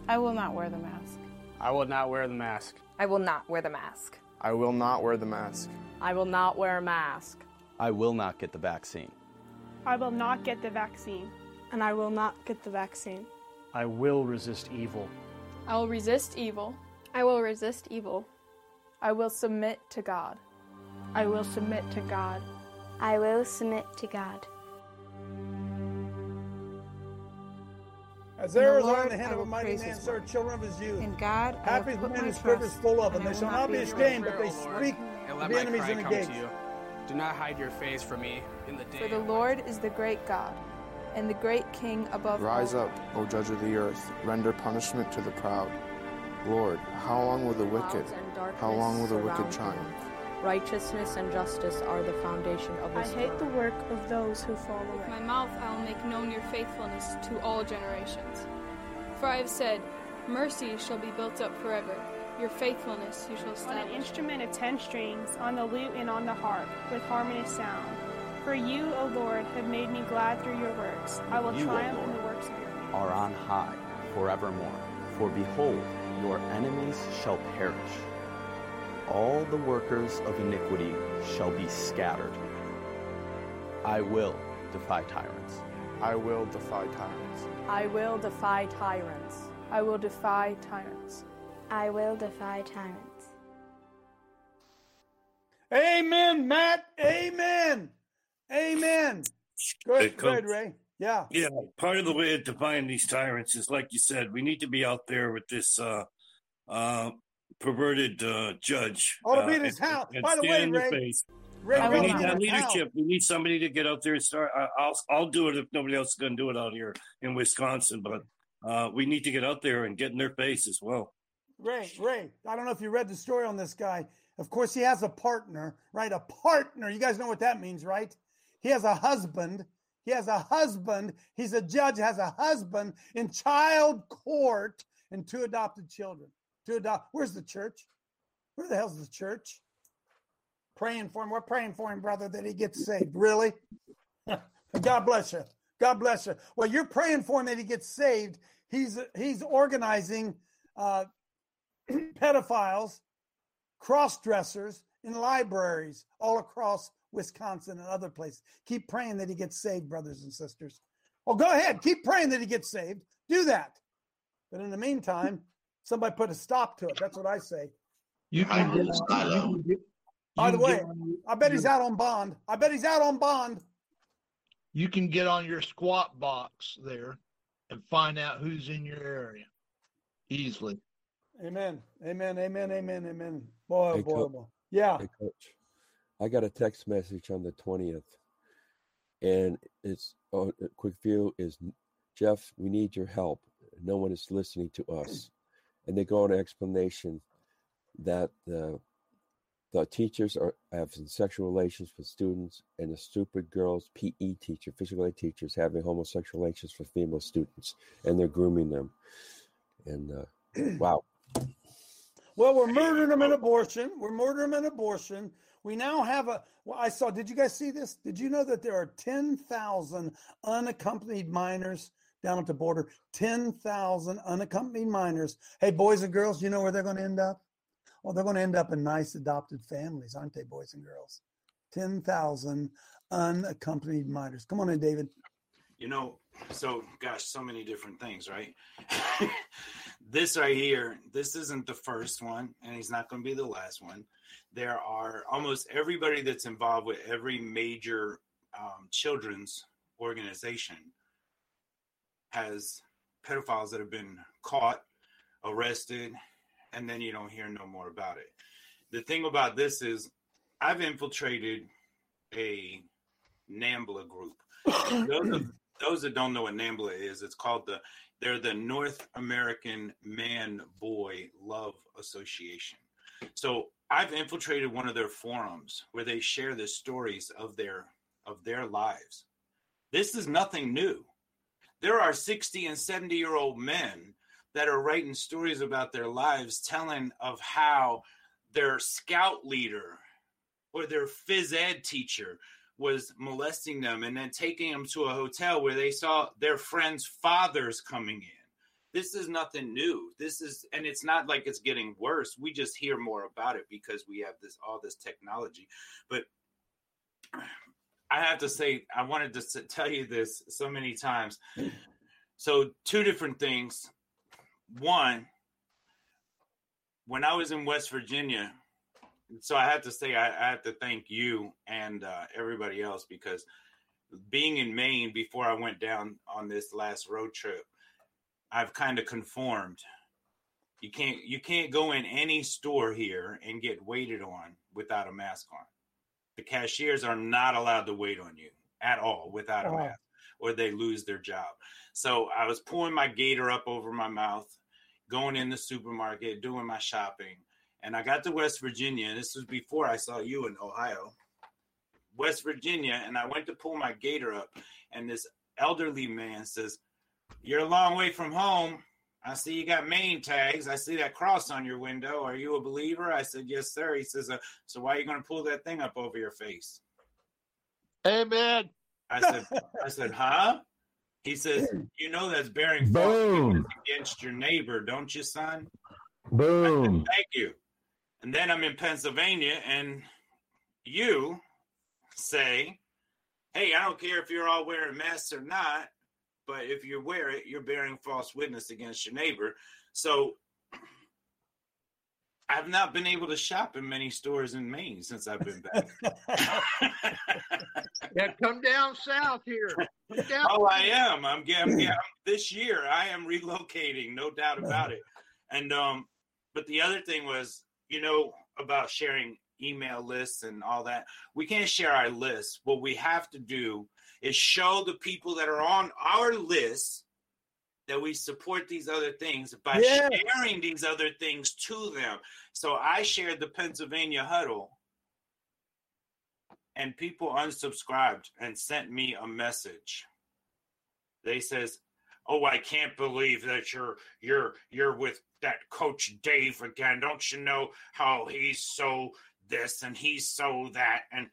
I will not wear the mask. I will not wear the mask. I will not wear the mask. I will not wear the mask. I will not wear a mask. I will not get the vaccine. I will not get the vaccine. And I will not get the vaccine. I will resist evil. I will resist evil. I will resist evil. I will submit to God. I will submit to God. I will submit to God. As arrows are in the hand of a mighty man, so are children of his youth. In God, happy is the man whose quiver is full of them. They shall not be ashamed, but they speak And of let the my enemies cry in the come gates. to you. Do not hide your face from me in the day. For the Lord is the great God, and the great King above all. Rise up, O judge of the earth. Render punishment to the proud. Lord, how long will the wicked, how long will the wicked triumph? Righteousness and justice are the foundation of this I hate the work of those who fall away. With my mouth I will make known your faithfulness to all generations. For I have said, mercy shall be built up forever. Your faithfulness you shall On establish. an instrument of 10 strings, on the lute and on the harp, with harmonious sound. For you, O Lord, have made me glad through your works. I will You, O triumph in Lord, the works of your hands. are on high forevermore. For behold, your enemies shall perish. All the workers of iniquity shall be scattered. I will defy tyrants. I will defy tyrants. I will defy tyrants. I will defy tyrants. I will defy tyrants. Amen, Matt. Amen. Amen. Go Hey, ahead, go ahead, Coach. Ray. Yeah. Yeah, part of the way of defying these tyrants is, like you said, we need to be out there with this perverted judge. Ought to be in his house. And By the stand way, in the Ray, face. Ray, We ought to need be in that his house. leadership. We need somebody to get out there and start. I'll do it if nobody else is going to do it out here in Wisconsin. But we need to get out there and get in their face as well. Ray, I don't know if you read the story on this guy. Of course, he has a partner, right? A partner. You guys know what that means, right? He has a husband. He's a judge, has a husband in child court and 2 adopted children. Where's the church? Where the hell's the church? Praying for him. We're praying for him, brother, that he gets saved. Really? God bless you. God bless you. Well, you're praying for him that he gets saved. He's organizing pedophiles, cross-dressers in libraries all across Wisconsin and other places. Keep praying that he gets saved, brothers and sisters. Well, go ahead. Keep praying that he gets saved. Do that. But in the meantime, somebody put a stop to it. That's what I say. By the way, I bet he's out on bond. You can get on your squat box there and find out who's in your area easily. Amen. Boy, Hey, boy. Yeah. Hey, Coach. I got a text message on the 20th, and it's a quick view is, Jeff, we need your help. No one is listening to us. And they go on an explanation that the teachers are having sexual relations with students, and the stupid girls, PE teacher, physical ed teachers, having homosexual relations with female students, and they're grooming them. And wow. Well, we're murdering them in abortion. We now have did you guys see this? Did you know that there are 10,000 unaccompanied minors down at the border? 10,000 unaccompanied minors. Hey, boys and girls, you know where they're going to end up? Well, they're going to end up in nice adopted families, aren't they, boys and girls? 10,000 unaccompanied minors. Come on in, David. So many different things, right? This right here, this isn't the first one, and he's not going to be the last one. There are almost everybody that's involved with every major children's organization has pedophiles that have been caught, arrested, and then you don't hear no more about it. The thing about this is I've infiltrated a NAMBLA group. Those that don't know what NAMBLA is, it's called they're the North American Man-Boy Love Association. So I've infiltrated one of their forums where they share the stories of their lives. This is nothing new. There are 60 and 70-year-old men that are writing stories about their lives, telling of how their scout leader or their phys ed teacher was molesting them and then taking them to a hotel where they saw their friends' fathers coming in. This is nothing new. And it's not like it's getting worse. We just hear more about it because we have all this technology. But I have to say, I wanted to tell you this so many times. So 2 different things. One, when I was in West Virginia, so I have to say, I have to thank you and everybody else, because being in Maine before I went down on this last road trip, I've kind of conformed. You can't go in any store here and get waited on without a mask on. The cashiers are not allowed to wait on you at all without a mask, or they lose their job. So I was pulling my gaiter up over my mouth, going in the supermarket, doing my shopping. And I got to West Virginia, and this was before I saw you in Ohio. West Virginia, and I went to pull my gaiter up, and this elderly man says, "You're a long way from home. I see you got Maine tags. I see that cross on your window. Are you a believer?" I said, "Yes, sir." He says, "So why are you going to pull that thing up over your face?" Amen. I said, "Huh?" He says, "You know that's bearing false witness against your neighbor, don't you, son?" Boom. I said, "Thank you." And then I'm in Pennsylvania, and you say, "Hey, I don't care if you're all wearing masks or not, but if you wear it, you're bearing false witness against your neighbor." So I've not been able to shop in many stores in Maine since I've been back. Yeah, come down south here. I am. I'm this year. I am relocating, no doubt about it. And but the other thing was, about sharing email lists and all that. We can't share our lists. What we have to do is show the people that are on our list that we support these other things by sharing these other things to them. So I shared the Pennsylvania Huddle, and people unsubscribed and sent me a message. They says, "Oh, I can't believe that you're with that Coach Dave again. Don't you know how he's so this and he's so that?" And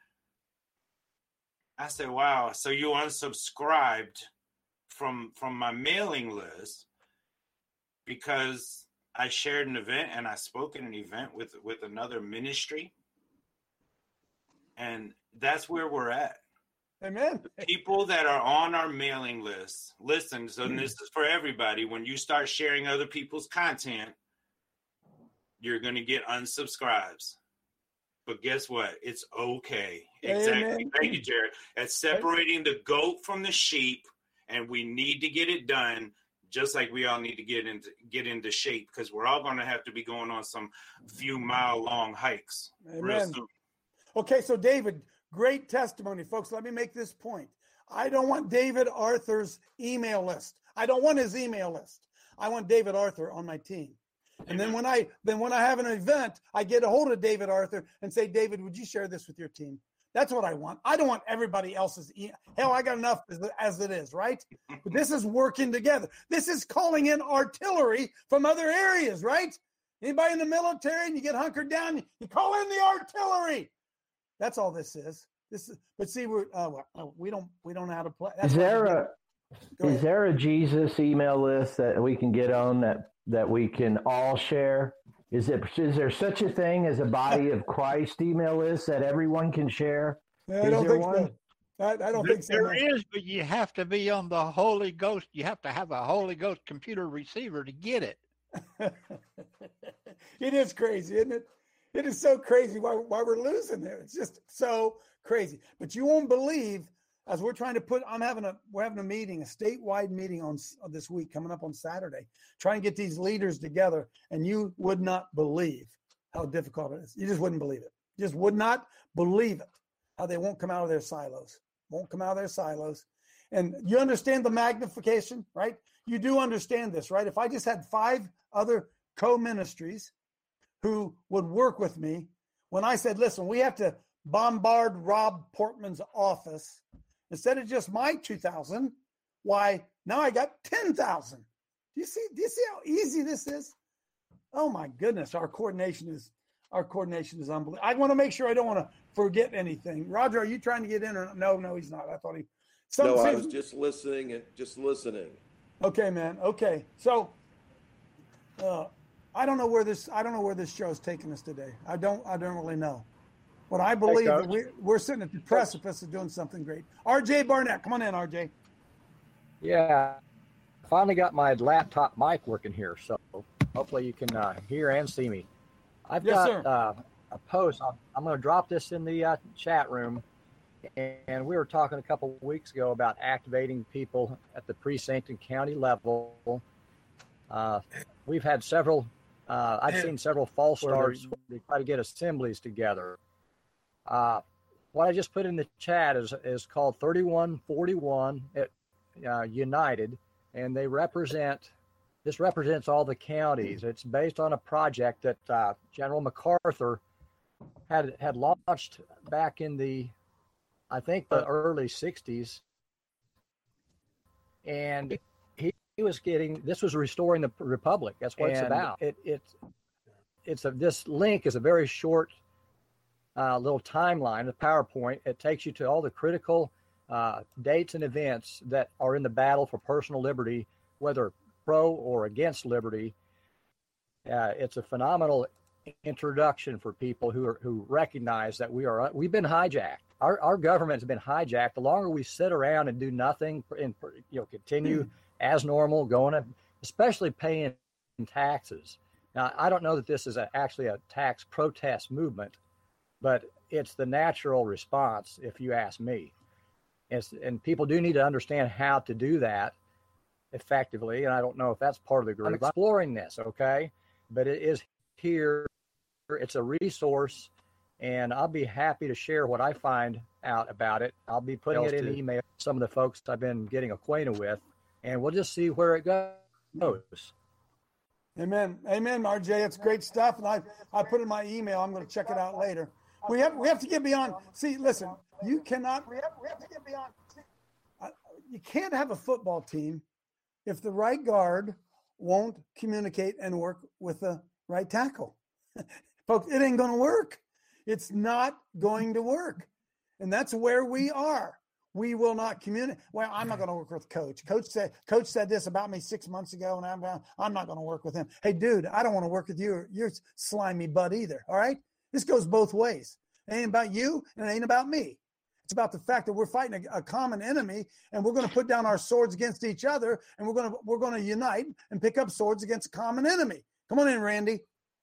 I said, "Wow, so you unsubscribed from my mailing list because I shared an event and I spoke at an event with another ministry?" And that's where we're at. Amen. People that are on our mailing list, listen, so this is for everybody. When you start sharing other people's content, you're going to get unsubscribes. But guess what? It's okay. Exactly. Amen. Thank you, Jared. It's separating the goat from the sheep, and we need to get it done, just like we all need to get into shape, because we're all going to have to be going on some few mile-long hikes real Amen. soon. Okay, so David, great testimony, folks. Let me make this point. I don't want David Arthur's email list. I don't want his email list. I want David Arthur on my team. And then when I have an event, I get a hold of David Arthur and say, "David, would you share this with your team?" That's what I want. I don't want everybody else's hell, I got enough as it is, right? But this is working together. This is calling in artillery from other areas, right? Anybody in the military and you get hunkered down, you call in the artillery. That's all this is. But see, we don't know how to play. Is there a Jesus email list that we can get on that we can all share? Is there such a thing as a body of Christ email list that everyone can share? I don't think so. I don't think so. There is, but you have to be on the Holy Ghost. You have to have a Holy Ghost computer receiver to get it. It is crazy, isn't it? It is so crazy why we're losing there. It's just so crazy. But you won't believe, as we're trying to we're having a meeting, a statewide meeting on this week coming up on Saturday, trying to get these leaders together, and you would not believe how difficult it is. You just wouldn't believe it. You just would not believe it, how they won't come out of their silos. Won't come out of their silos. And you understand the magnification, right? You do understand this, right? If I just had 5 other co-ministries who would work with me, when I said, "Listen, we have to bombard Rob Portman's office," instead of just my 2,000, why now I got 10,000. Do you see how easy this is? Oh my goodness, our coordination is unbelievable. I want to make sure I don't want to forget anything. Roger, are you trying to get in or no, he's not. I thought he No, I was just listening. Okay, man. Okay. So I don't know where this show is taking us today. I don't really know. But I believe that we're sitting at the precipice of doing something great. RJ Barnett, come on in, RJ. Yeah, finally got my laptop mic working here, so hopefully you can hear and see me. I've got a post. I'm going to drop this in the chat room. And we were talking a couple of weeks ago about activating people at the precinct and county level. We've had several, I've seen several false starts to try to get assemblies together. What I just put in the chat is called 3141 United, and this represents all the counties. It's based on a project that General MacArthur had launched back in the early 60s. And he was this was restoring the Republic. That's what it's about. This link is a very short little timeline, a PowerPoint. It takes you to all the critical dates and events that are in the battle for personal liberty, whether pro or against liberty. It's a phenomenal introduction for people who recognize that we've been hijacked. Our government has been hijacked. The longer we sit around and do nothing and continue as normal, especially paying taxes. Now, I don't know that this is actually a tax protest movement, but it's the natural response, if you ask me. And people do need to understand how to do that effectively. And I don't know if that's part of the group. I'm exploring this, okay? But it is here. It's a resource. And I'll be happy to share what I find out about it. I'll be putting it in email to some of the folks I've been getting acquainted with, and we'll just see where it goes. Amen. Amen, RJ. It's great stuff. And I put in my email. I'm going to check it out later. We have to get beyond. See, listen, you cannot. We have to get beyond. You can't have a football team if the right guard won't communicate and work with the right tackle. Folks, it ain't going to work. It's not going to work. And that's where we are. We will not communicate. Well, I'm not going to work with Coach. Coach said this about me 6 months ago, and I'm not going to work with him. Hey, dude, I don't want to work with you. You're slimy butt either, all right? This goes both ways. It ain't about you, and it ain't about me. It's about the fact that we're fighting a common enemy, and we're going to put down our swords against each other, and we're going to unite and pick up swords against a common enemy. Come on in, Randy.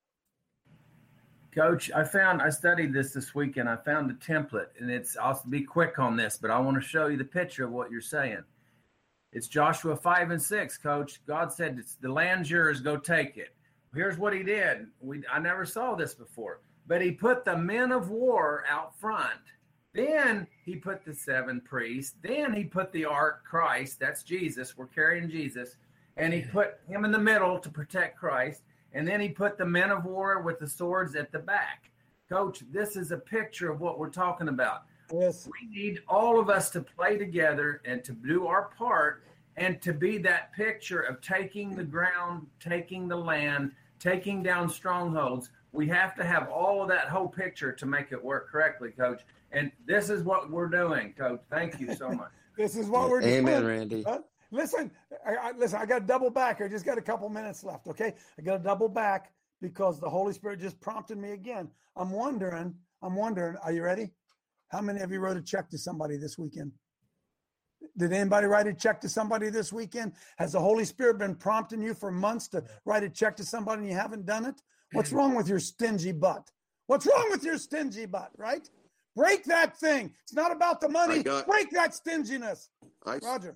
Coach, I studied this weekend. I found a template, and I'll be quick on this, but I want to show you the picture of what you're saying. It's Joshua 5:6, Coach. God said, the land's yours, go take it. Here's what he did. I never saw this before, but he put the men of war out front. Then he put the 7 priests. Then he put the ark, Christ. That's Jesus. We're carrying Jesus. And he put him in the middle to protect Christ. And then he put the men of war with the swords at the back. Coach, this is a picture of what we're talking about. Yes. We need all of us to play together and to do our part and to be that picture of taking the ground, taking the land, taking down strongholds. We have to have all of that whole picture to make it work correctly, Coach. And this is what we're doing, Coach. Thank you so much. This is what we're doing. Amen, Randy. Listen, I got to double back. I just got a couple minutes left, okay? I got to double back because the Holy Spirit just prompted me again. I'm wondering, are you ready? How many of you wrote a check to somebody this weekend? Did anybody write a check to somebody this weekend? Has the Holy Spirit been prompting you for months to write a check to somebody and you haven't done it? What's wrong with your stingy butt? What's wrong with your stingy butt, right? Break that thing. It's not about the money. Break that stinginess. Roger.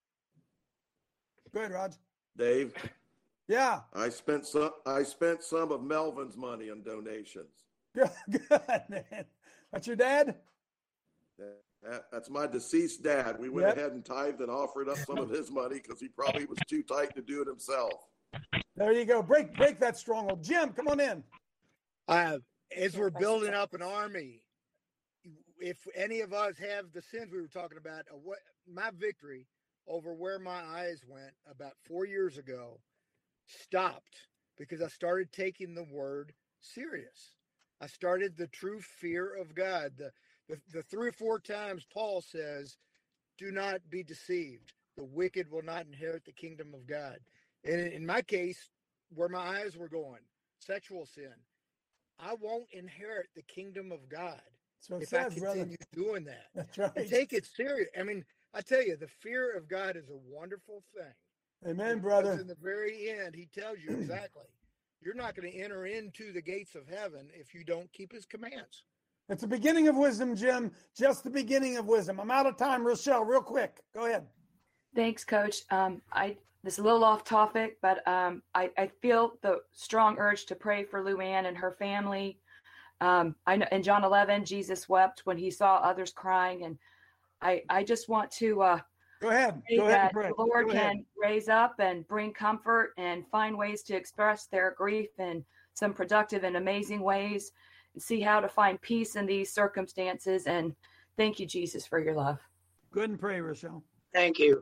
Go ahead, Raj. Dave. Yeah. I spent some of Melvin's money on donations. Good, man. That's your dad? That's my deceased dad. We went ahead and tithed and offered up some of his money because he probably was too tight to do it himself. There you go. Break that stronghold. Jim, come on in. As we're building up an army, if any of us have the sins we were talking about, my victory over where my eyes went about 4 years ago stopped because I started taking the word serious. I started the true fear of God. The 3 or 4 times Paul says, do not be deceived. The wicked will not inherit the kingdom of God. And in my case, where my eyes were going, sexual sin, I won't inherit the kingdom of God if I continue doing that. That's right. And take it serious. I mean, I tell you, the fear of God is a wonderful thing. Amen, brother. In the very end, he tells you exactly, you're not going to enter into the gates of heaven if you don't keep his commands. It's the beginning of wisdom, Jim. Just the beginning of wisdom. I'm out of time. Rochelle, real quick. Go ahead. Thanks, Coach. This is a little off topic, but I feel the strong urge to pray for Luann and her family. I know in John 11, Jesus wept when he saw others crying, and I just want to go ahead. That the Lord can raise up and bring comfort and find ways to express their grief in some productive and amazing ways, and see how to find peace in these circumstances. And thank you, Jesus, for your love. Go ahead and pray, Rochelle. Thank you.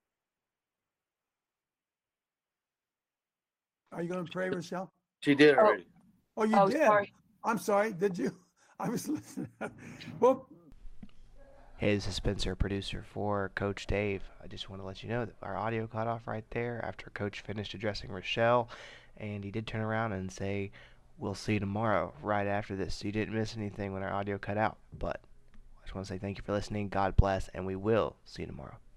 Are you going to pray, Rochelle? She did already. Oh, you did? Sorry. I'm sorry. Did you? I was listening. Well, hey, this is Spencer, producer for Coach Dave. I just want to let you know that our audio cut off right there after Coach finished addressing Rochelle, and he did turn around and say, "We'll see you tomorrow," right after this. So you didn't miss anything when our audio cut out. But I just want to say thank you for listening. God bless, and we will see you tomorrow.